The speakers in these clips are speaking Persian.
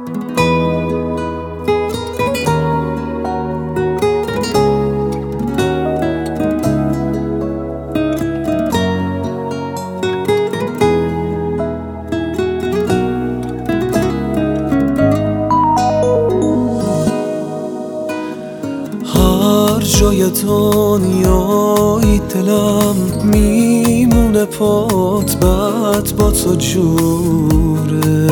جای دنیای دلم میمونه پات بعد با تو جوره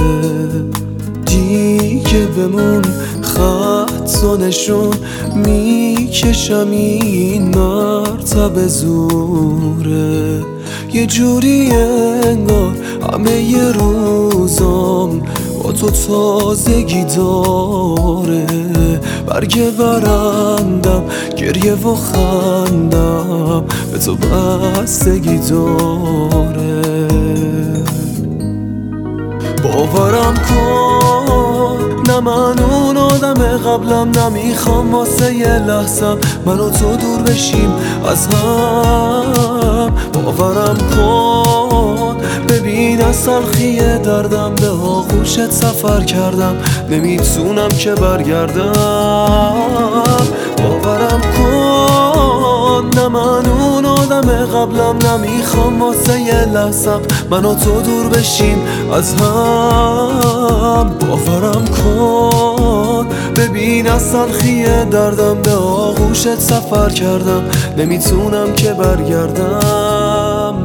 دیگه بمون خط و نشون میکشم این مرتبه زوره یه جوری انگار همه ی روزام با تو تازگی داره برگ برندم گریه و خندم به تو بستگی داره باورم کن نه من اون آدم قبلم نمیخوام واسه یه لحظم من و تو دور بشیم از هم باورم کن ببین از تلخی دردم به آغوشت سفر کردم نمیتونم که برگردم باورم کن نه من اون آدم قبلم نمیخوام واسه یه لحظم من و تو دور بشیم از هم باورم کن ببین از تلخی دردم به آغوشت سفر کردم نمیتونم که برگردم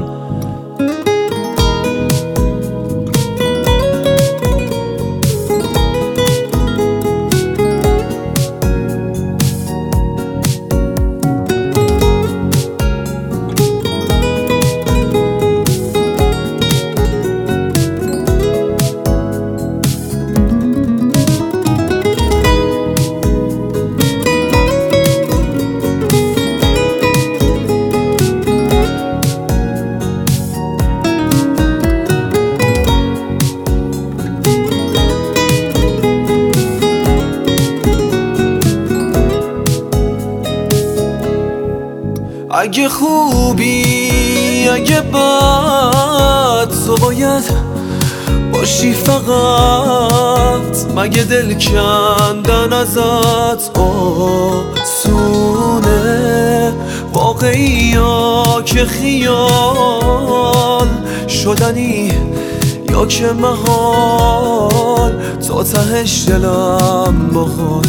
اگه خوبی اگه بد تو باید باشی فقط مگه دل کندن ازت آسونه واقعی یا که خیال شدنی یا که محال تا تهش دلم باهات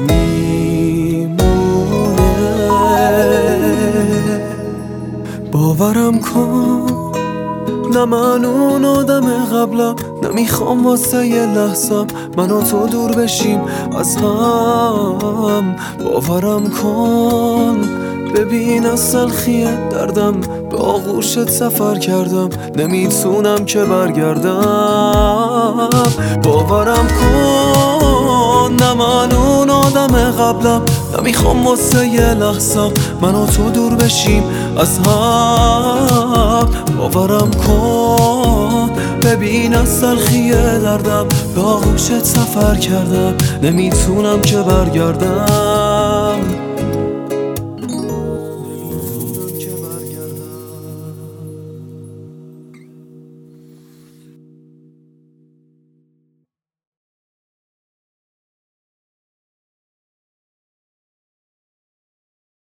باورم کن نه من اون آدم قبلم نمیخوام واسه یه لحظم من و تو دور بشیم از هم باورم کن ببین از تلخی دردم به آغوشت سفر کردم نمیتونم که برگردم باورم کن نه من اون آدم قبلم نمیخوام واسه یه لحظم من و تو دور بشیم از هم باورم کن ببین از تلخی دردم به آغوشت سفر کردم نمیتونم که برگردم